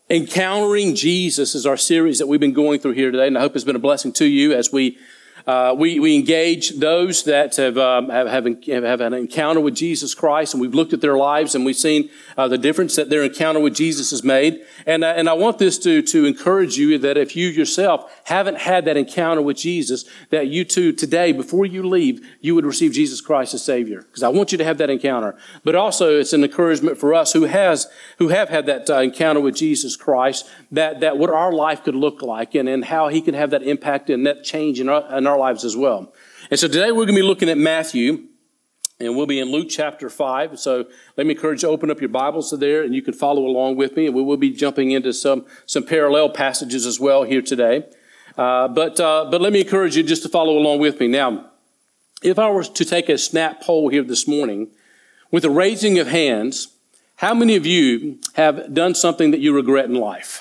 Encountering Jesus is our series that we've been going through here today, and I hope it's been a blessing to you as we engage those that have an encounter with Jesus Christ, and we've looked at their lives and we've seen the difference that their encounter with Jesus has made. And I want this to encourage you that if you yourself haven't had that encounter with Jesus, that you too today, before you leave, you would receive Jesus Christ as Savior. Because I want you to have that encounter. But also it's an encouragement for us who have had that encounter with Jesus Christ, that what our life could look like and how He can have that impact and that change in our lives as well. And so today we're going to be looking at Matthew, and we'll be in Luke chapter 5. So let me encourage you to open up your Bibles to there, and you can follow along with me. And we will be jumping into some parallel passages as well here today. But let me encourage you just to follow along with me. Now, if I were to take a snap poll here this morning, with a raising of hands, how many of you have done something that you regret in life?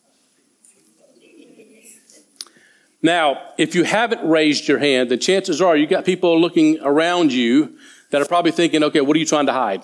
Now, if you haven't raised your hand, the chances are you got people looking around you that are probably thinking, okay, what are you trying to hide?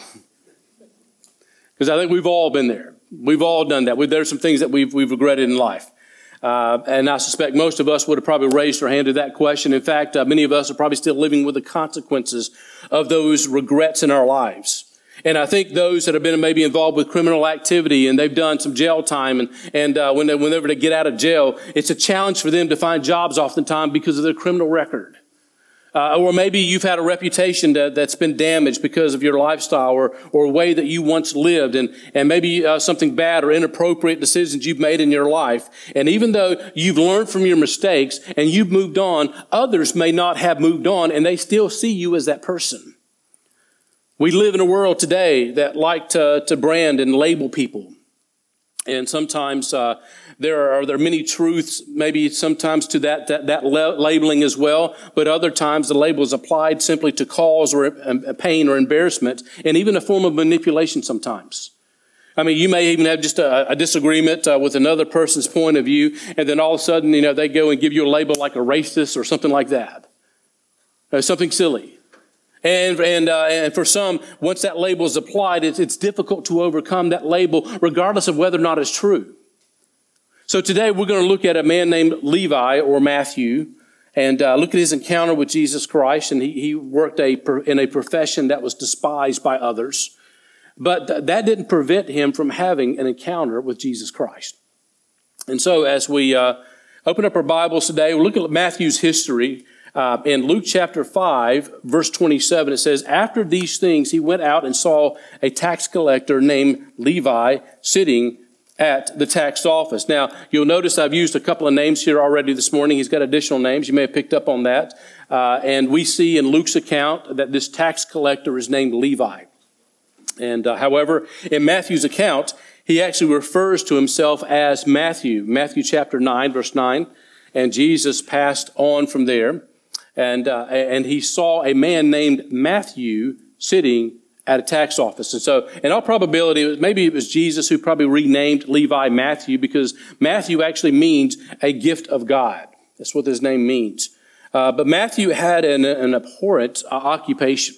Because I think we've all been there. We've all done that. There's some things that we've regretted in life. And I suspect most of us would have probably raised our hand to that question. In fact, many of us are probably still living with the consequences of those regrets in our lives. And I think those that have been maybe involved with criminal activity and they've done some jail time and whenever they get out of jail, it's a challenge for them to find jobs oftentimes because of their criminal record. Or maybe you've had a reputation that's been damaged because of your lifestyle or a way that you once lived and maybe something bad or inappropriate decisions you've made in your life. And even though you've learned from your mistakes and you've moved on, others may not have moved on and they still see you as that person. We live in a world today that like to brand and label people. And sometimes there are many truths, maybe sometimes to that labeling as well. But other times the label is applied simply to cause or pain or embarrassment and even a form of manipulation sometimes. I mean, you may even have just a disagreement with another person's point of view, and then all of a sudden, they go and give you a label like a racist or something like that. Something silly. And for some, once that label is applied, it's difficult to overcome that label, regardless of whether or not it's true. So today we're going to look at a man named Levi or Matthew, and look at his encounter with Jesus Christ. And he worked in a profession that was despised by others, but that didn't prevent him from having an encounter with Jesus Christ. And so as we open up our Bibles today, we'll look at Matthew's history. In Luke chapter 5, verse 27, it says, after these things, he went out and saw a tax collector named Levi sitting at the tax office. Now, you'll notice I've used a couple of names here already this morning. He's got additional names. You may have picked up on that. And we see in Luke's account that this tax collector is named Levi. And however, in Matthew's account, he actually refers to himself as Matthew. Matthew chapter 9, verse 9. And Jesus passed on from there. And he saw a man named Matthew sitting at a tax office. And so, in all probability, maybe it was Jesus who probably renamed Levi Matthew, because Matthew actually means a gift of God. That's what his name means. But Matthew had an abhorrent occupation.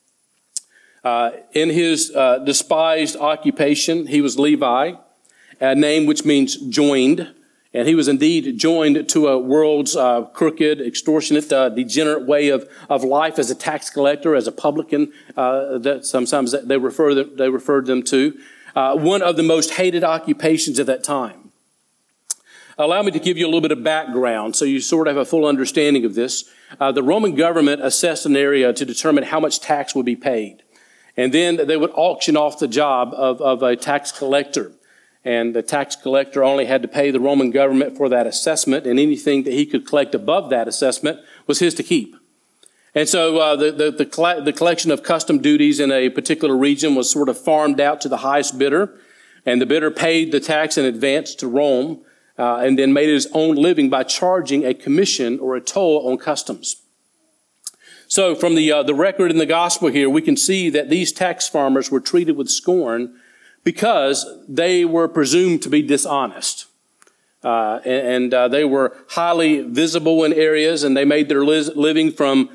In his despised occupation, he was Levi, a name which means joined. And he was indeed joined to a world's crooked, extortionate, degenerate way of life as a tax collector, as a publican, that sometimes they referred them to. One of the most hated occupations at that time. Allow me to give you a little bit of background so you sort of have a full understanding of this. The Roman government assessed an area to determine how much tax would be paid. And then they would auction off the job of a tax collector. And the tax collector only had to pay the Roman government for that assessment, and anything that he could collect above that assessment was his to keep. And so the collection of custom duties in a particular region was sort of farmed out to the highest bidder, and the bidder paid the tax in advance to Rome, and then made his own living by charging a commission or a toll on customs. So from the record in the gospel here, we can see that these tax farmers were treated with scorn because they were presumed to be dishonest. And they were highly visible in areas, and they made their living from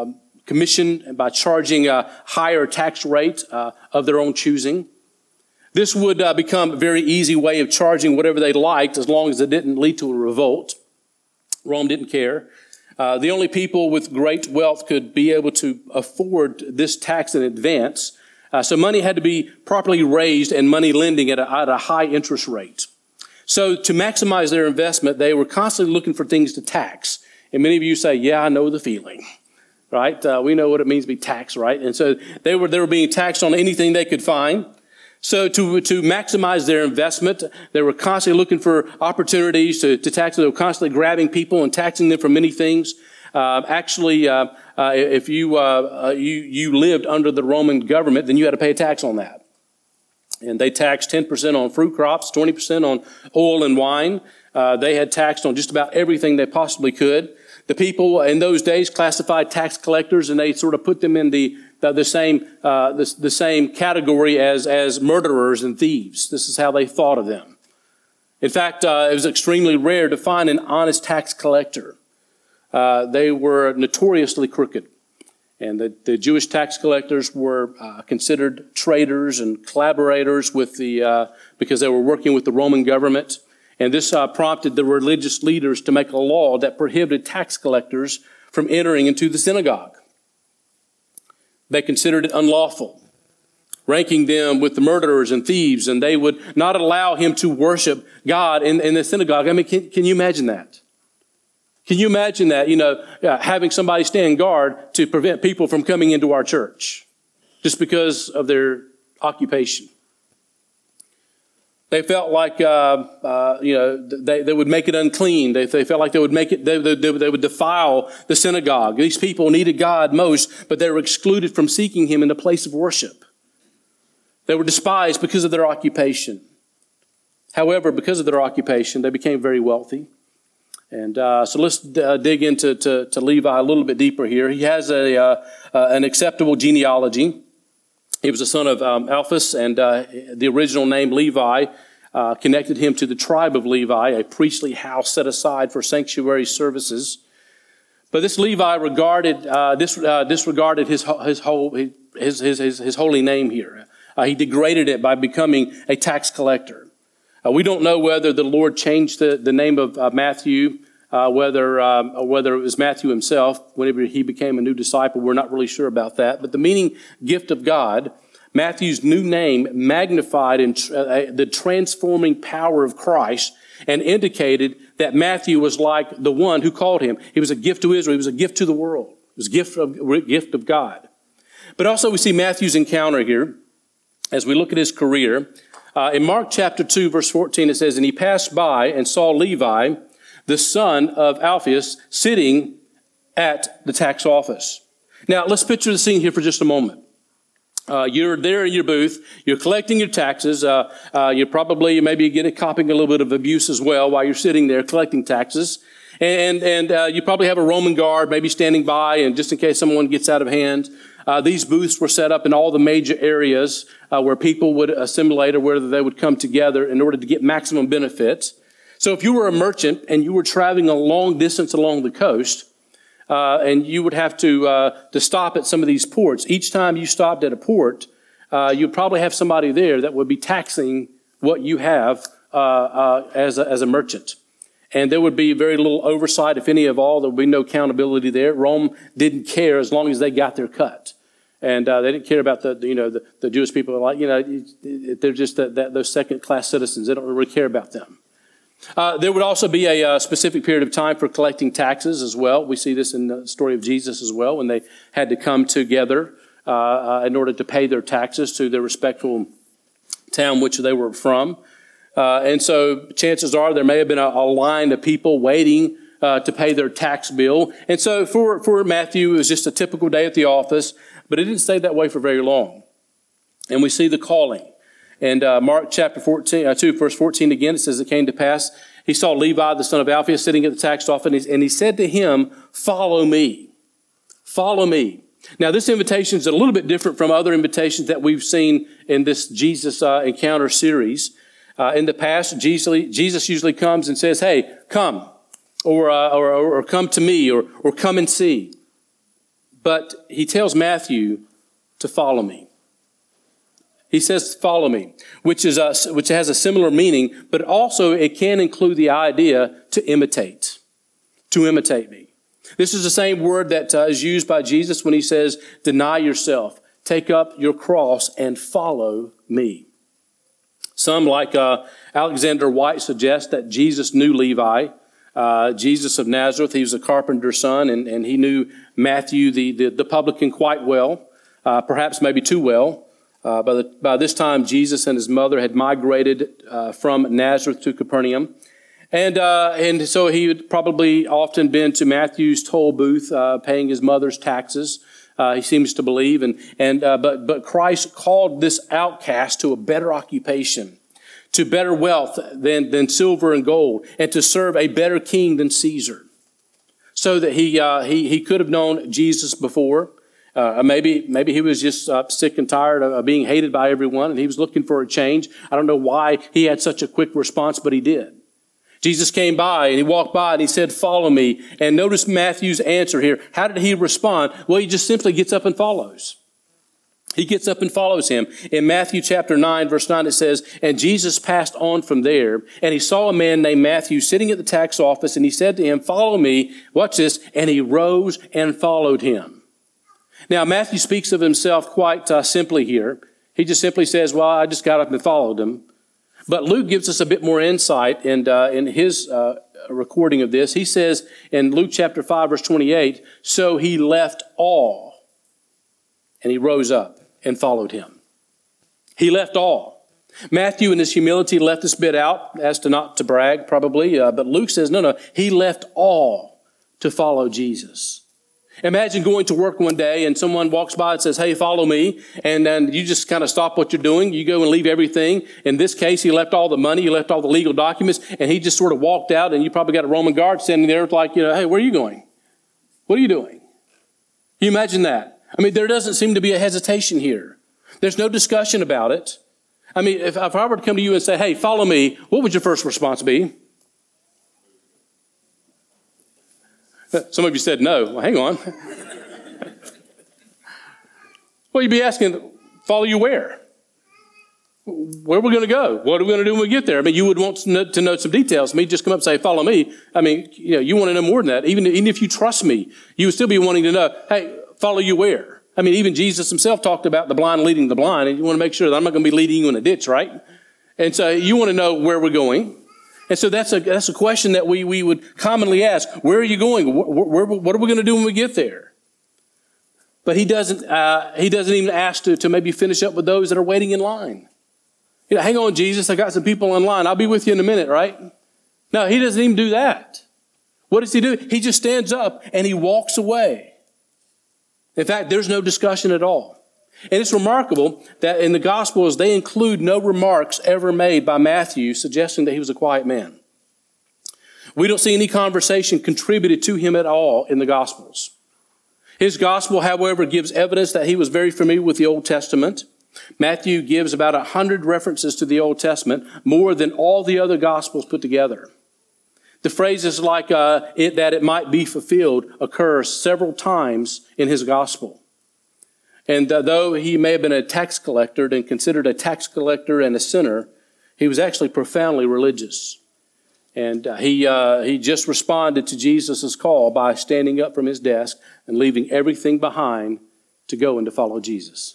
commission by charging a higher tax rate of their own choosing. This would become a very easy way of charging whatever they liked as long as it didn't lead to a revolt. Rome didn't care. The only people with great wealth could be able to afford this tax in advance. So money had to be properly raised and money lending at a high interest rate. So to maximize their investment, they were constantly looking for things to tax. And many of you say, yeah, I know the feeling, right? We know what it means to be taxed, right? And so they were being taxed on anything they could find. So to maximize their investment, they were constantly looking for opportunities to tax. They were constantly grabbing people and taxing them for many things. If you lived under the Roman government, then you had to pay a tax on that. And they taxed 10% on fruit crops, 20% on oil and wine. They had taxed on just about everything they possibly could. The people in those days classified tax collectors, and they sort of put them in the same category as murderers and thieves. This is how they thought of them. In fact, it was extremely rare to find an honest tax collector. They were notoriously crooked. And the Jewish tax collectors were considered traitors and collaborators because they were working with the Roman government. And this prompted the religious leaders to make a law that prohibited tax collectors from entering into the synagogue. They considered it unlawful, ranking them with the murderers and thieves, and they would not allow him to worship God in the synagogue. I mean, can you imagine that? Can you imagine that, having somebody stand guard to prevent people from coming into our church just because of their occupation? They felt like, they would make it unclean. They felt like they would make it, they would defile the synagogue. These people needed God most, but they were excluded from seeking Him in the place of worship. They were despised because of their occupation. However, because of their occupation, they became very wealthy. And so let's dig into Levi a little bit deeper here. He has an acceptable genealogy. He was the son of Alphaeus, and the original name Levi connected him to the tribe of Levi, a priestly house set aside for sanctuary services. But this Levi disregarded his holy name here. He degraded it by becoming a tax collector. We don't know whether the Lord changed the name of Matthew, whether it was Matthew himself, whenever he became a new disciple. We're not really sure about that. But the meaning gift of God, Matthew's new name magnified the transforming power of Christ and indicated that Matthew was like the one who called him. He was a gift to Israel. He was a gift to the world. It was a gift of God. But also we see Matthew's encounter here as we look at his career. In Mark chapter 2, verse 14, it says, "And he passed by and saw Levi, the son of Alphaeus, sitting at the tax office." Now, let's picture the scene here for just a moment. You're there in your booth. You're collecting your taxes. You probably maybe copying a little bit of abuse as well while you're sitting there collecting taxes. And you probably have a Roman guard maybe standing by, and just in case someone gets out of hand. These booths were set up in all the major areas where people would assimilate or where they would come together in order to get maximum benefits. So if you were a merchant and you were traveling a long distance along the coast, and you would have to stop at some of these ports, each time you stopped at a port, you'd probably have somebody there that would be taxing what you have as a merchant. And there would be very little oversight, if any of all. There would be no accountability there. Rome didn't care as long as they got their cut. And they didn't care about the Jewish people. Like, they're just those second-class citizens. They don't really care about them. There would also be a specific period of time for collecting taxes as well. We see this in the story of Jesus as well, when they had to come together in order to pay their taxes to their respectful town which they were from. And so chances are there may have been a line of people waiting to pay their tax bill. And so for Matthew, it was just a typical day at the office, but it didn't stay that way for very long. And we see the calling. And Mark chapter 2, verse 14 again, it says, "It came to pass, he saw Levi, the son of Alphaeus, sitting at the tax office, and he said to him, 'Follow me. Follow me.'" Now, this invitation is a little bit different from other invitations that we've seen in this Jesus Encounter series. In the past, Jesus usually comes and says, "Hey, come," or "Come to me," or "Come and see." But he tells Matthew to follow me. He says, follow me, which has a similar meaning, but also it can include the idea to imitate me. This is the same word that is used by Jesus when he says, deny yourself, take up your cross and follow me. Some, like Alexander White, suggest that Jesus knew Levi, Jesus of Nazareth. He was a carpenter's son, and he knew Matthew, the publican, quite well, perhaps maybe too well. By this time, Jesus and his mother had migrated from Nazareth to Capernaum. And so he had probably often been to Matthew's toll booth, paying his mother's taxes. He seems to believe, but Christ called this outcast to a better occupation, to better wealth than silver and gold, and to serve a better king than Caesar. So that he could have known Jesus before. Maybe he was just sick and tired of being hated by everyone, and he was looking for a change. I don't know why he had such a quick response, but he did. Jesus came by and he walked by and he said, follow me. And notice Matthew's answer here. How did he respond? Well, he just simply gets up and follows. He gets up and follows him. In Matthew chapter 9, verse 9, it says, and Jesus passed on from there, and he saw a man named Matthew sitting at the tax office, and he said to him, follow me. Watch this. And he rose and followed him. Now, Matthew speaks of himself quite simply here. He just simply says, well, I just got up and followed him. But Luke gives us a bit more insight in his recording of this. He says in Luke chapter 5, verse 28, so he left all, and he rose up and followed him. He left all. Matthew in his humility left this bit out as to not to brag, probably. But Luke says, no, he left all to follow Jesus. Imagine going to work one day and someone walks by and says, hey, follow me. And then you just kind of stop what you're doing. You go and leave everything. In this case, he left all the money. He left all the legal documents. And he just sort of walked out. And you probably got a Roman guard standing there like, hey, where are you going? What are you doing? Can you imagine that? I mean, there doesn't seem to be a hesitation here. There's no discussion about it. I mean, if I were to come to you and say, hey, follow me, what would your first response be? Some of you said no. Well, hang on. Well, you'd be asking, follow you where? Where are we going to go? What are we going to do when we get there? I mean, you would want to know some details. Me just come up and say, follow me. I mean, you want to know more than that. Even if you trust me, you would still be wanting to know, hey, follow you where? I mean, even Jesus himself talked about the blind leading the blind, and you want to make sure that I'm not going to be leading you in a ditch, right? And so you want to know where we're going. And so that's a question that we would commonly ask. Where are you going? What are we going to do when we get there? But he doesn't even ask to maybe finish up with those that are waiting in line. Hang on, Jesus, I got some people in line. I'll be with you in a minute, right? No, he doesn't even do that. What does he do? He just stands up and he walks away. In fact, there's no discussion at all. And it's remarkable that in the Gospels, they include no remarks ever made by Matthew suggesting that he was a quiet man. We don't see any conversation contributed to him at all in the Gospels. His Gospel, however, gives evidence that he was very familiar with the Old Testament. Matthew gives about 100 references to the Old Testament, more than all the other Gospels put together. The phrases like that it might be fulfilled occur several times in his Gospel. And though he may have been a tax collector and considered a tax collector and a sinner, he was actually profoundly religious. And he just responded to Jesus' call by standing up from his desk and leaving everything behind to go and to follow Jesus.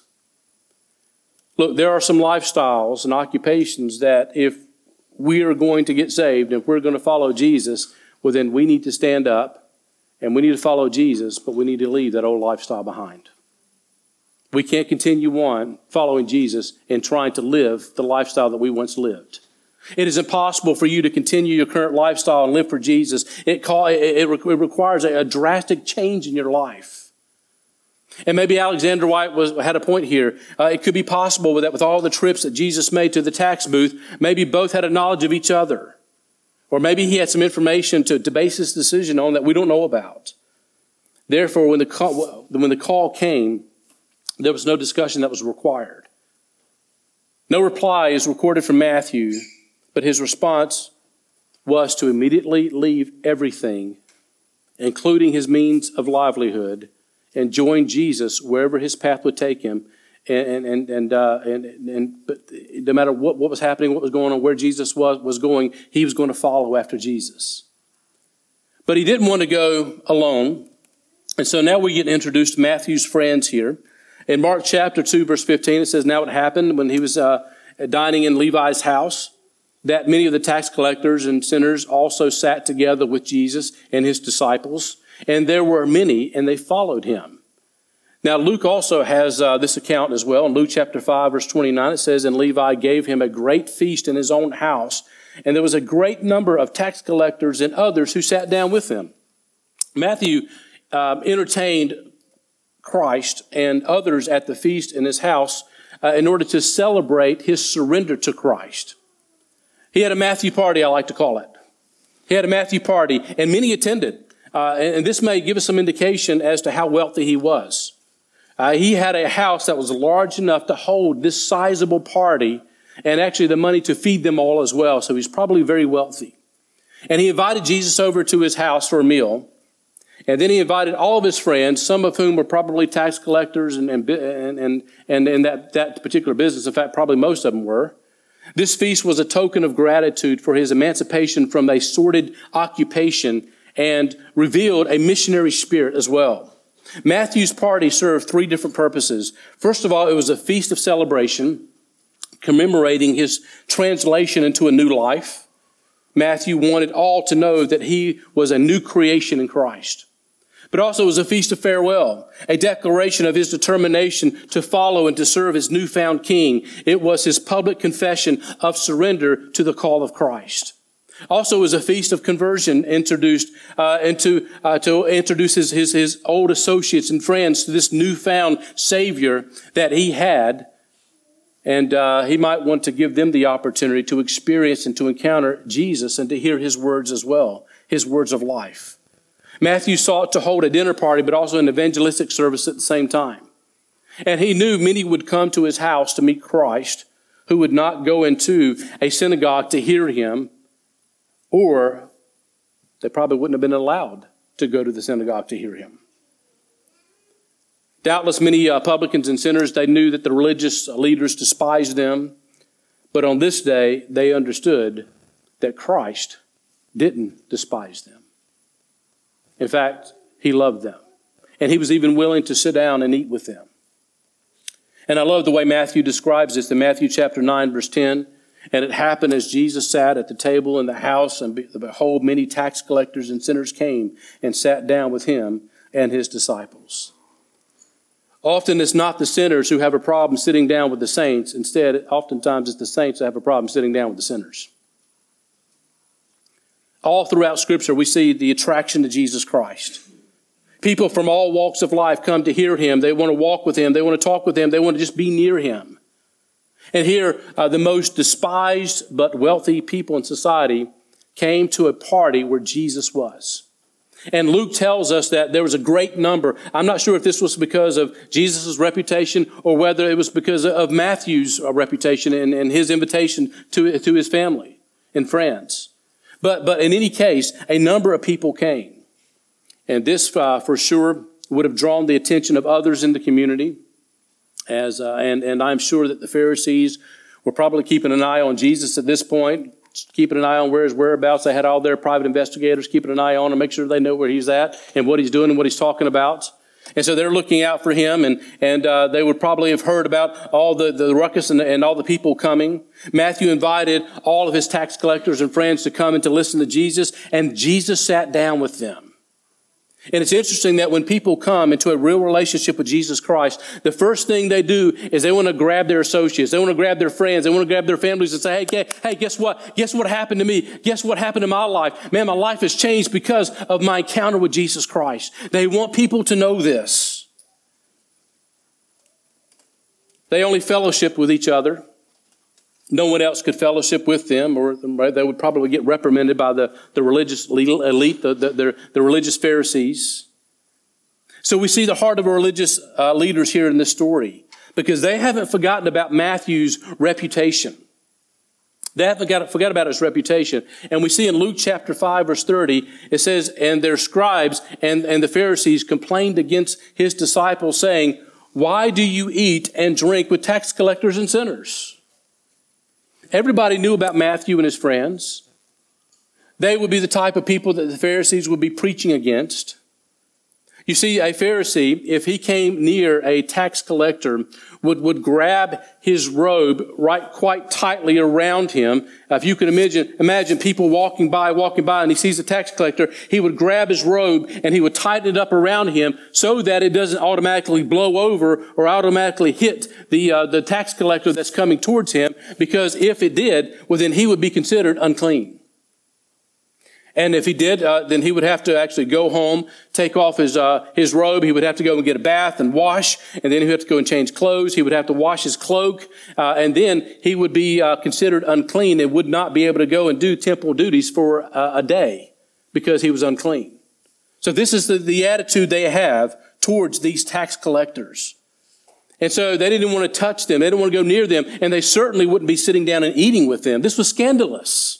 Look, there are some lifestyles and occupations that if we are going to get saved, if we're going to follow Jesus, well then we need to stand up and we need to follow Jesus, but we need to leave that old lifestyle behind. We can't continue on following Jesus and trying to live the lifestyle that we once lived. It is impossible for you to continue your current lifestyle and live for Jesus. It requires a drastic change in your life. And maybe Alexander White had a point here. It could be possible that with all the trips that Jesus made to the tax booth, maybe both had a knowledge of each other. Or maybe he had some information to base his decision on that we don't know about. Therefore, when the call came, there was no discussion that was required. No reply is recorded from Matthew, but his response was to immediately leave everything, including his means of livelihood, and join Jesus wherever his path would take him, But no matter what was happening, what was going on, where Jesus was going, he was going to follow after Jesus. But he didn't want to go alone. And so now we get introduced to Matthew's friends here. In Mark chapter 2, verse 15, it says, "Now it happened when he was dining in Levi's house, that many of the tax collectors and sinners also sat together with Jesus and his disciples. And there were many, and they followed him." Now, Luke also has this account as well. In Luke chapter 5, verse 29, it says, "And Levi gave him a great feast in his own house. And there was a great number of tax collectors and others who sat down with him." Matthew entertained Christ and others at the feast in his house in order to celebrate his surrender to Christ. He had a Matthew party, I like to call it. He had a Matthew party, and many attended. And this may give us some indication as to how wealthy he was. He had a house that was large enough to hold this sizable party and actually the money to feed them all as well. So he's probably very wealthy. And he invited Jesus over to his house for a meal. And then he invited all of his friends, some of whom were probably tax collectors and in that particular business. In fact, probably most of them were. This feast was a token of gratitude for his emancipation from a sordid occupation and revealed a missionary spirit as well. Matthew's party served three different purposes. First of all, it was a feast of celebration, commemorating his translation into a new life. Matthew wanted all to know that he was a new creation in Christ. But also it was a feast of farewell, a declaration of his determination to follow and to serve his newfound king. It was his public confession of surrender to the call of Christ. Also, it was a feast of conversion introduced to introduce his old associates and friends to this newfound Savior that he had. And he might want to give them the opportunity to experience and to encounter Jesus and to hear his words as well, his words of life. Matthew sought to hold a dinner party, but also an evangelistic service at the same time. And he knew many would come to his house to meet Christ, who would not go into a synagogue to hear him, or they probably wouldn't have been allowed to go to the synagogue to hear him. Doubtless many publicans and sinners, they knew that the religious leaders despised them. But on this day, they understood that Christ didn't despise them. In fact, he loved them. And he was even willing to sit down and eat with them. And I love the way Matthew describes this in Matthew chapter 9, verse 10. "And it happened as Jesus sat at the table in the house, and behold, many tax collectors and sinners came and sat down with him and his disciples." Often it's not the sinners who have a problem sitting down with the saints. Instead, oftentimes it's the saints that have a problem sitting down with the sinners. All throughout Scripture, we see the attraction to Jesus Christ. People from all walks of life come to hear him. They want to walk with him. They want to talk with him. They want to just be near him. And here, the most despised but wealthy people in society came to a party where Jesus was. And Luke tells us that there was a great number. I'm not sure if this was because of Jesus' reputation or whether it was because of Matthew's reputation and his invitation to his family and friends. But in any case, a number of people came. And this, for sure, would have drawn the attention of others in the community. And I'm sure that the Pharisees were probably keeping an eye on Jesus at this point, keeping an eye on where his whereabouts. They had all their private investigators keeping an eye on him, make sure they know where he's at and what he's doing and what he's talking about. And so they're looking out for him, and they would probably have heard about all the ruckus and all the people coming. Matthew invited all of his tax collectors and friends to come and to listen to Jesus, and Jesus sat down with them. And it's interesting that when people come into a real relationship with Jesus Christ, the first thing they do is they want to grab their associates. They want to grab their friends. They want to grab their families and say, hey, guess what? Guess what happened to me? Guess what happened in my life? Man, my life has changed because of my encounter with Jesus Christ. They want people to know this. They only fellowship with each other. No one else could fellowship with them, or they would probably get reprimanded by the religious elite, the religious Pharisees. So we see the heart of our religious leaders here in this story, because they haven't forgotten about Matthew's reputation. They haven't forgot about his reputation. And we see in Luke chapter 5, verse 30, it says, "And their scribes and the Pharisees complained against his disciples, saying, why do you eat and drink with tax collectors and sinners? Everybody knew about Matthew and his friends. They would be the type of people that the Pharisees would be preaching against. You see, a Pharisee, if he came near a tax collector, would grab his robe right quite tightly around him. If you can imagine people walking by, and he sees a tax collector, he would grab his robe and he would tighten it up around him so that it doesn't automatically blow over or automatically hit the tax collector that's coming towards him, because if it did, well, then he would be considered unclean. And if he did, then he would have to actually go home, take off his robe. He would have to go and get a bath and wash. And then he would have to go and change clothes. He would have to wash his cloak. And then he would be considered unclean and would not be able to go and do temple duties for a day because he was unclean. So this is the attitude they have towards these tax collectors. And so they didn't want to touch them. They didn't want to go near them. And they certainly wouldn't be sitting down and eating with them. This was scandalous.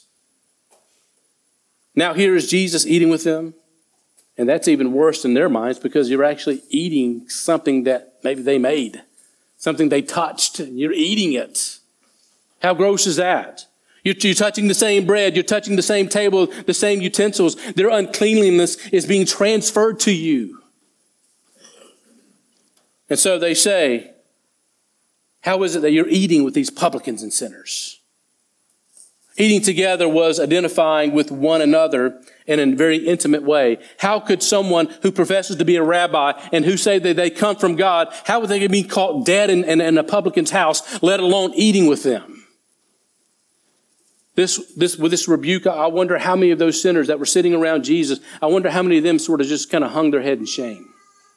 Now here is Jesus eating with them, and that's even worse in their minds because you're actually eating something that maybe they made, something they touched, and you're eating it. How gross is that? You're touching the same bread, you're touching the same table, the same utensils. Their uncleanliness is being transferred to you. And so they say, how is it that you're eating with these publicans and sinners? Eating together was identifying with one another in a very intimate way. How could someone who professes to be a rabbi and who say that they come from God, how would they be caught dead in a publican's house, let alone eating with them? With this rebuke, I wonder how many of those sinners that were sitting around Jesus, I wonder how many of them sort of just kind of hung their head in shame.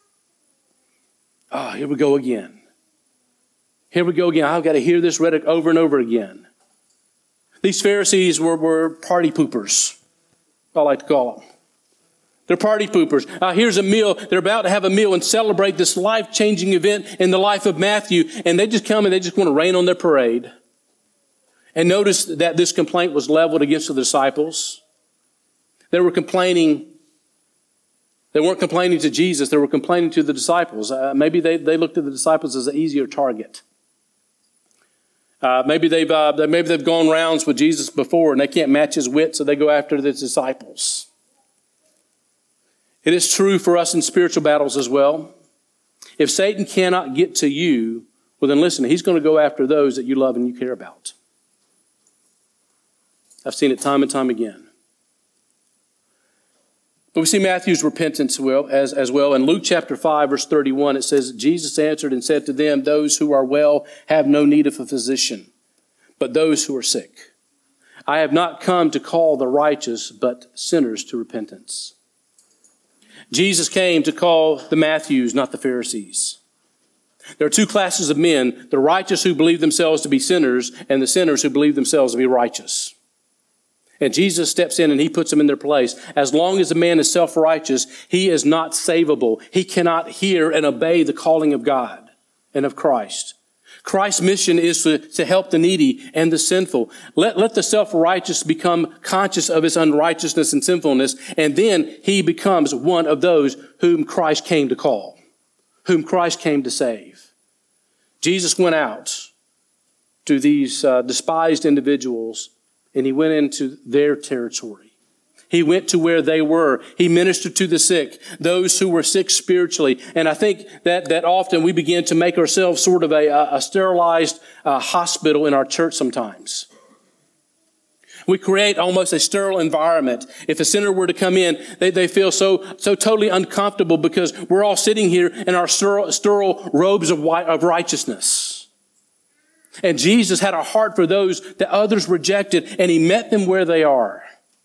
Oh, here we go again. Here we go again. I've got to hear this rhetoric over and over again. These Pharisees were party poopers, I like to call them. They're party poopers. Here's a meal. They're about to have a meal and celebrate this life-changing event in the life of Matthew. And they just come and they just want to rain on their parade. And notice that this complaint was leveled against the disciples. They were complaining. They weren't complaining to Jesus. They were complaining to the disciples. Maybe they looked at the disciples as an easier target. Maybe they've gone rounds with Jesus before and they can't match his wit, so they go after the disciples. It is true for us in spiritual battles as well. If Satan cannot get to you, well then listen, he's going to go after those that you love and you care about. I've seen it time and time again. But we see Matthew's repentance as well. In Luke chapter 5, verse 31, it says, Jesus answered and said to them, those who are well have no need of a physician, but those who are sick. I have not come to call the righteous, but sinners to repentance. Jesus came to call the Matthews, not the Pharisees. There are two classes of men, the righteous who believe themselves to be sinners, and the sinners who believe themselves to be righteous. And Jesus steps in and he puts them in their place. As long as a man is self-righteous, he is not savable. He cannot hear and obey the calling of God and of Christ. Christ's mission is to help the needy and the sinful. Let the self-righteous become conscious of his unrighteousness and sinfulness, and then he becomes one of those whom Christ came to call, whom Christ came to save. Jesus went out to these despised individuals, and he went into their territory. He went to where they were. He ministered to the sick, those who were sick spiritually. And I think that often we begin to make ourselves sort of a sterilized hospital in our church sometimes. We create almost a sterile environment. If a sinner were to come in, they feel so totally uncomfortable because we're all sitting here in our sterile robes of righteousness. And Jesus had a heart for those that others rejected, and he met them where they are.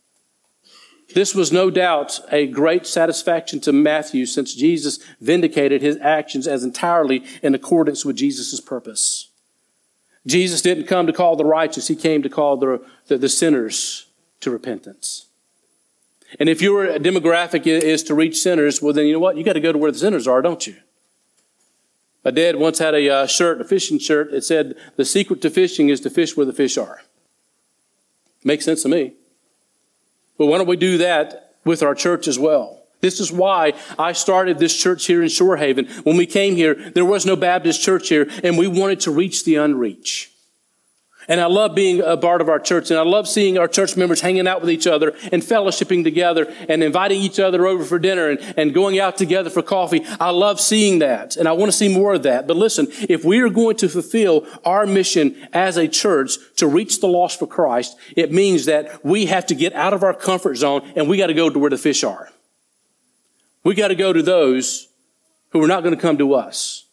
This was no doubt a great satisfaction to Matthew, since Jesus vindicated his actions as entirely in accordance with Jesus' purpose. Jesus didn't come to call the righteous. He came to call the sinners to repentance. And if your demographic is to reach sinners, well, then you know what? You got to go to where the sinners are, don't you? My dad once had a fishing shirt. It said, the secret to fishing is to fish where the fish are. Makes sense to me. But why don't we do that with our church as well? This is why I started this church here in Shore Haven. When we came here, there was no Baptist church here, and we wanted to reach the unreached. And I love being a part of our church, and I love seeing our church members hanging out with each other and fellowshipping together and inviting each other over for dinner and going out together for coffee. I love seeing that, and I want to see more of that. But listen, if we are going to fulfill our mission as a church to reach the lost for Christ, it means that we have to get out of our comfort zone, and we got to go to where the fish are. We got to go to those who are not going to come to us.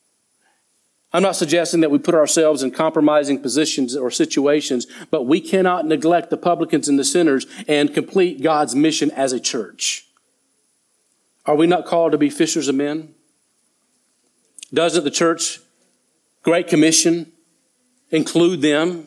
I'm not suggesting that we put ourselves in compromising positions or situations, but we cannot neglect the publicans and the sinners and complete God's mission as a church. Are we not called to be fishers of men? Doesn't the church Great Commission include them?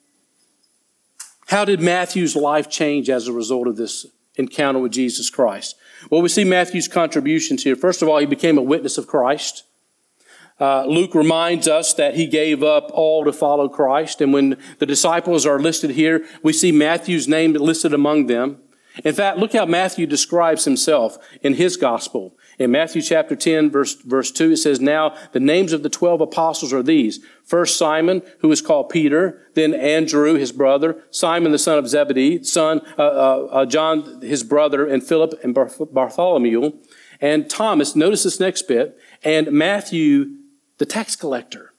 How did Matthew's life change as a result of this encounter with Jesus Christ? Well, we see Matthew's contributions here. First of all, he became a witness of Christ. Luke reminds us that he gave up all to follow Christ. And when the disciples are listed here, we see Matthew's name listed among them. In fact, look how Matthew describes himself in his gospel. In Matthew chapter 10, verse 2, it says, "Now the names of the 12 apostles are these. First Simon, who is called Peter, then Andrew, his brother, Simon the son of Zebedee, John, his brother, and Philip and Bartholomew, and Thomas," notice this next bit, "and Matthew, the tax collector."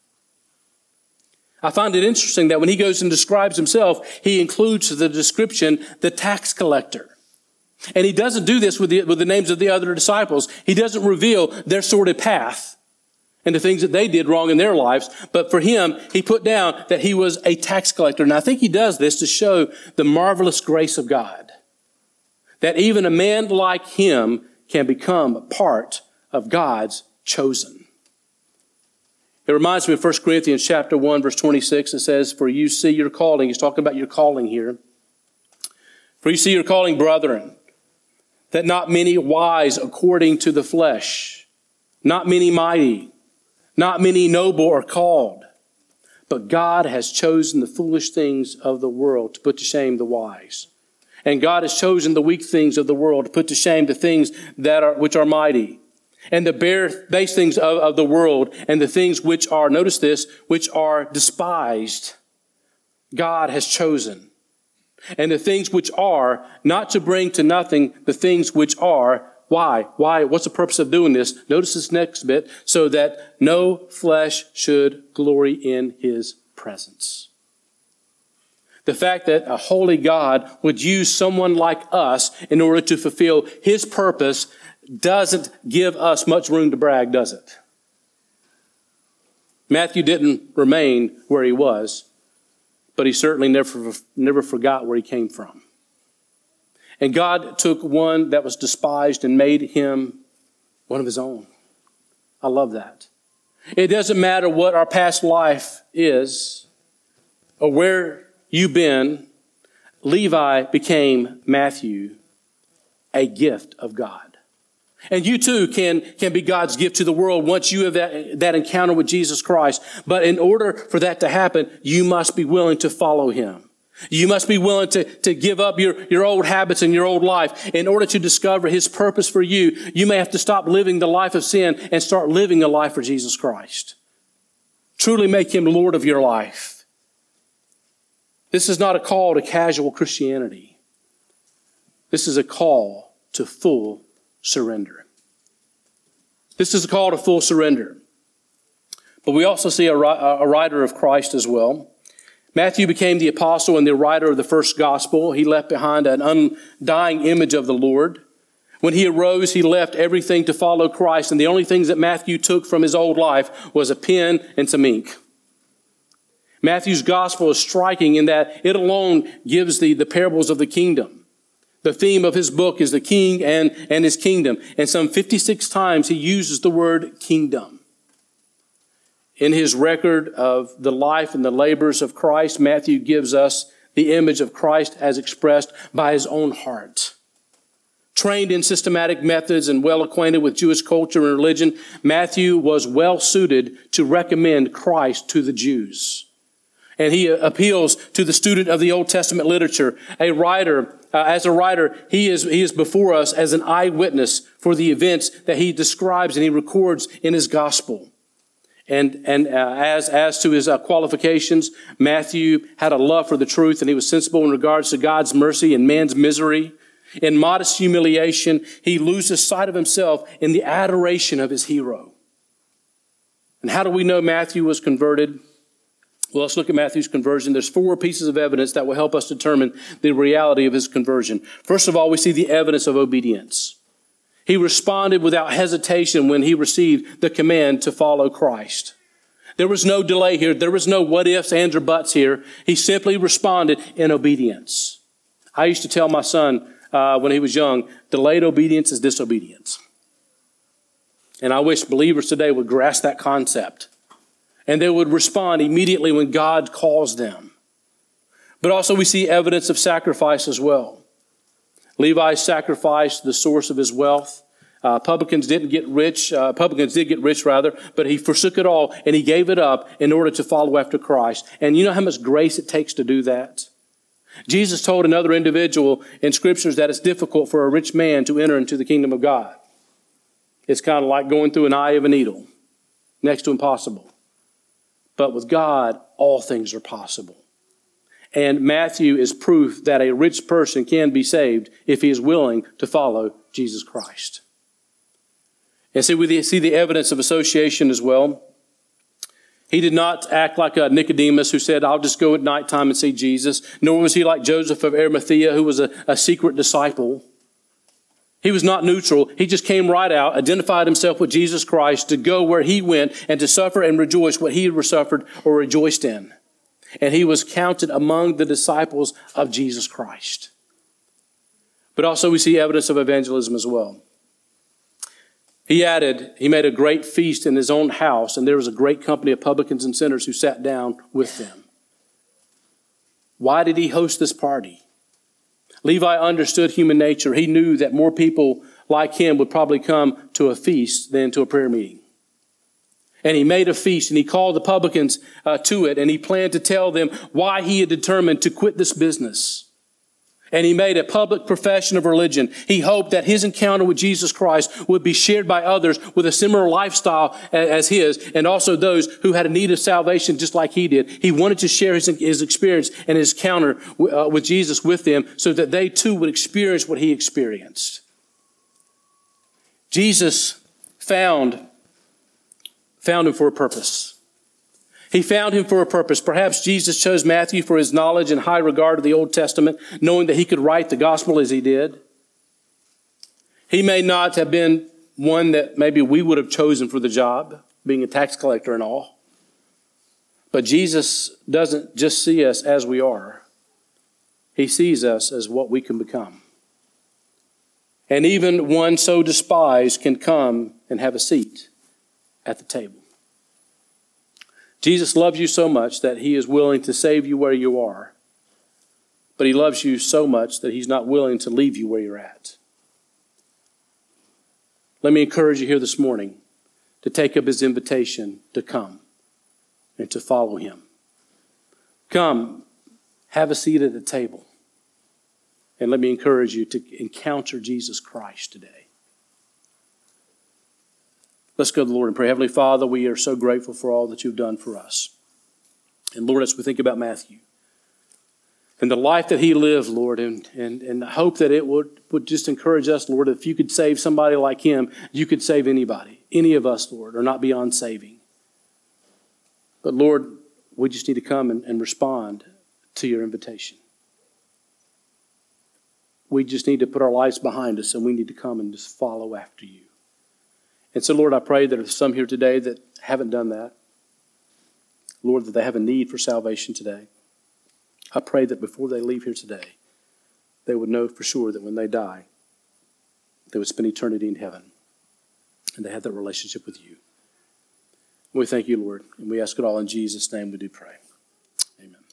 I find it interesting that when he goes and describes himself, he includes the description, the tax collector. And he doesn't do this with the names of the other disciples. He doesn't reveal their sordid path and the things that they did wrong in their lives. But for him, he put down that he was a tax collector. And I think he does this to show the marvelous grace of God. That even a man like him can become a part of God's chosen. It reminds me of 1 Corinthians chapter 1, verse 26. It says, "For you see your calling." He's talking about your calling here. "For you see your calling, brethren, that not many wise according to the flesh, not many mighty, not many noble are called. But God has chosen the foolish things of the world to put to shame the wise. And God has chosen the weak things of the world to put to shame the things which are mighty. And the base things of the world and the things which are," notice this, "which are despised, God has chosen. And the things which are, not to bring to nothing the things which are." Why? Why? What's the purpose of doing this? Notice this next bit. "So that no flesh should glory in his presence." The fact that a holy God would use someone like us in order to fulfill his purpose doesn't give us much room to brag, does it? Matthew didn't remain where he was, but he certainly never forgot where he came from. And God took one that was despised and made him one of his own. I love that. It doesn't matter what our past life is or where you've been. Levi became Matthew, a gift of God. And you too can be God's gift to the world once you have that encounter with Jesus Christ. But in order for that to happen, you must be willing to follow him. You must be willing to give up your old habits and your old life. In order to discover his purpose for you, you may have to stop living the life of sin and start living a life for Jesus Christ. Truly make him Lord of your life. This is not a call to casual Christianity. This is a call to full surrender. This is a call to full surrender. But we also see a writer of Christ as well. Matthew became the apostle and the writer of the first gospel. He left behind an undying image of the Lord. When he arose, he left everything to follow Christ, and the only things that Matthew took from his old life was a pen and some ink. Matthew's gospel is striking in that it alone gives the parables of the kingdom. The theme of his book is the king and his kingdom. And some 56 times he uses the word kingdom. In his record of the life and the labors of Christ, Matthew gives us the image of Christ as expressed by his own heart. Trained in systematic methods and well acquainted with Jewish culture and religion, Matthew was well suited to recommend Christ to the Jews. And he appeals to the student of the Old Testament literature. As a writer, he is before us as an eyewitness for the events that he describes and he records in his gospel. And as to his qualifications, Matthew had a love for the truth, and he was sensible in regards to God's mercy and man's misery. In modest humiliation, he loses sight of himself in the adoration of his hero. And how do we know Matthew was converted? Well, let's look at Matthew's conversion. There's 4 pieces of evidence that will help us determine the reality of his conversion. First of all, we see the evidence of obedience. He responded without hesitation when he received the command to follow Christ. There was no delay here. There was no what ifs, ands, or buts here. He simply responded in obedience. I used to tell my son when he was young, delayed obedience is disobedience. And I wish believers today would grasp that concept. And they would respond immediately when God calls them. But also we see evidence of sacrifice as well. Levi sacrificed the source of his wealth. Publicans did get rich, but he forsook it all and he gave it up in order to follow after Christ. And you know how much grace it takes to do that? Jesus told another individual in scriptures that it's difficult for a rich man to enter into the kingdom of God. It's kind of like going through an eye of a needle, next to impossible. But with God, all things are possible. And Matthew is proof that a rich person can be saved if he is willing to follow Jesus Christ. And see, we see the evidence of association as well. He did not act like a Nicodemus who said, I'll just go at nighttime and see Jesus. Nor was he like Joseph of Arimathea, who was a secret disciple. He was not neutral. He just came right out, identified himself with Jesus Christ to go where he went and to suffer and rejoice what he had suffered or rejoiced in. And he was counted among the disciples of Jesus Christ. But also we see evidence of evangelism as well. He made a great feast in his own house, and there was a great company of publicans and sinners who sat down with them. Why did he host this party? Levi understood human nature. He knew that more people like him would probably come to a feast than to a prayer meeting. And he made a feast, and he called the publicans to it, and he planned to tell them why he had determined to quit this business. And he made a public profession of religion. He hoped that his encounter with Jesus Christ would be shared by others with a similar lifestyle as his, and also those who had a need of salvation just like he did. He wanted to share his experience and his encounter with Jesus with them so that they too would experience what he experienced. Jesus found him for a purpose. He found him for a purpose. Perhaps Jesus chose Matthew for his knowledge and high regard of the Old Testament, knowing that he could write the gospel as he did. He may not have been one that maybe we would have chosen for the job, being a tax collector and all. But Jesus doesn't just see us as we are. He sees us as what we can become. And even one so despised can come and have a seat at the table. Jesus loves you so much that he is willing to save you where you are. But he loves you so much that he's not willing to leave you where you're at. Let me encourage you here this morning to take up his invitation to come and to follow him. Come, have a seat at the table. And let me encourage you to encounter Jesus Christ today. Let's go to the Lord and pray. Heavenly Father, we are so grateful for all that you've done for us. And Lord, as we think about Matthew and the life that he lived, Lord, and I hope that it would just encourage us, Lord, if you could save somebody like him, you could save anybody. Any of us, Lord, are not beyond saving. But Lord, we just need to come and respond to your invitation. We just need to put our lives behind us and we need to come and just follow after you. And so, Lord, I pray that if some here today that haven't done that, Lord, that they have a need for salvation today, I pray that before they leave here today, they would know for sure that when they die, they would spend eternity in heaven and they have that relationship with you. We thank you, Lord, and we ask it all in Jesus' name we do pray.